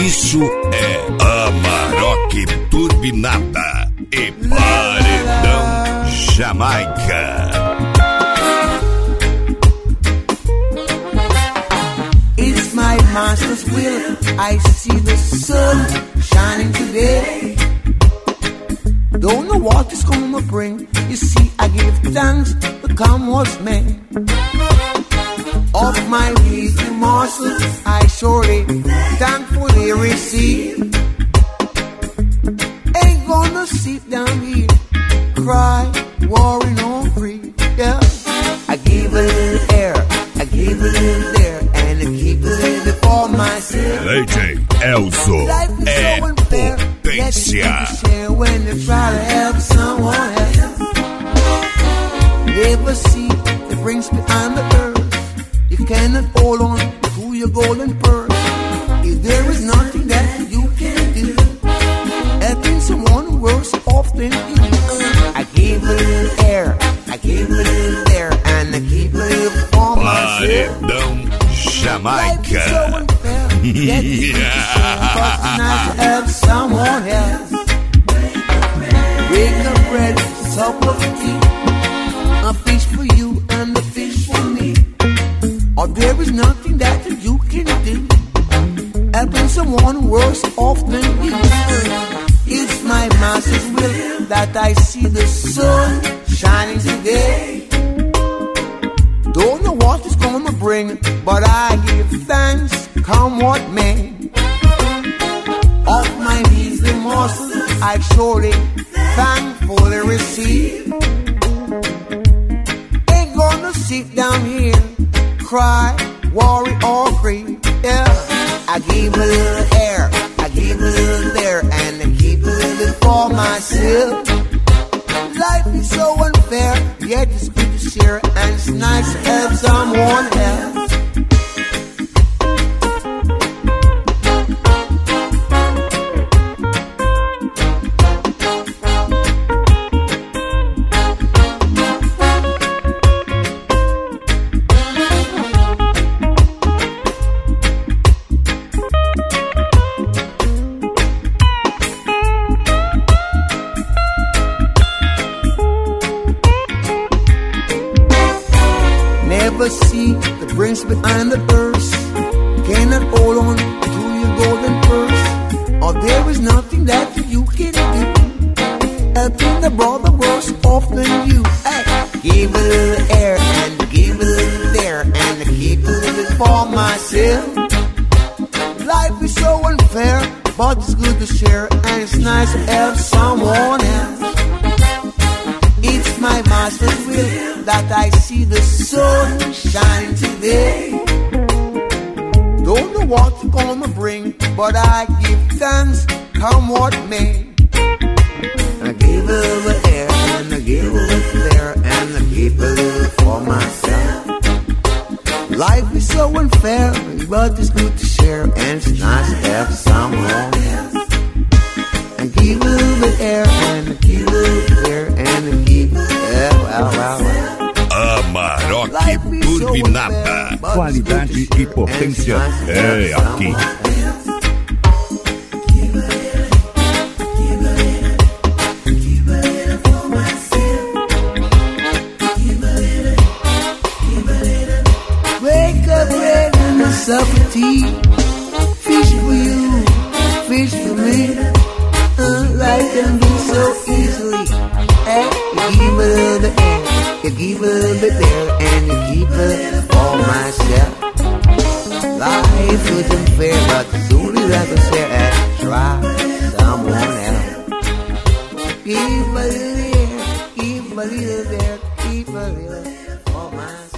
Isso é Amarok Turbinada e Paredão Jamaica. It's my master's will. I see the sun shining today. Don't know what it's gonna bring. You see, I give thanks to come what's may. Of my weekly morsels, I surely thankfully receive. Ain't gonna sit down here, cry, worry, no grief. Yeah, I give a little air, I give a little there, and I keep a little for myself. DJ Elzo é potência. When you try to help someone else, never see the brings behind the earth. You cannot hold on to your golden purse. If there is nothing that you can do, helping someone worse off than you. I give a little air, I give a little there, and I keep a little for myself. Paredão Jamaica. So unfair, yet it's but not to help someone else. Wake up bread, sup of tea, a fish for you and a fish for me. Or there is nothing that you can do, helping someone worse off than you. It's my master's will that I see the sun shining today. Don't know what it's gonna bring, but I give thanks, come what may. Of my measly morsels, I surely thankfully receive. Ain't gonna sit down here, cry, worry, or grieve. Yeah, I give a little air, I give a little there, and I keep a little for myself. Life is so unfair, yet it's good to share, and it's nice to help someone else. See the brains behind the purse. Cannot hold on to your golden purse. Or there is nothing that you can do, helping the brother worse off than you. Hey, give a little air and give a little there, and I keep a little for myself. Life is so unfair, but it's good to share, and it's nice to help someone else. It's my master's will that I see the sun shining today. Don't know what it's gonna bring, but I give thanks, come what may. I give a little air, and I give a little there, and I keep a little for myself. Life is so unfair, but it's good to share, and it's nice to have someone else. And give a little bit air, and I keep a little there, and I keep Amarok Turbinada. Qualidade e potência é aqui. Wake up, bread and a sup of tea. Fish for you, fish for me. Life can be so easily. Hey, you give a little bit there, you give a little bit there, and you keep it for myself. Life isn't fair, but as soon as I can share and try someone else. Keep a little here, keep a little there, keep a little for myself.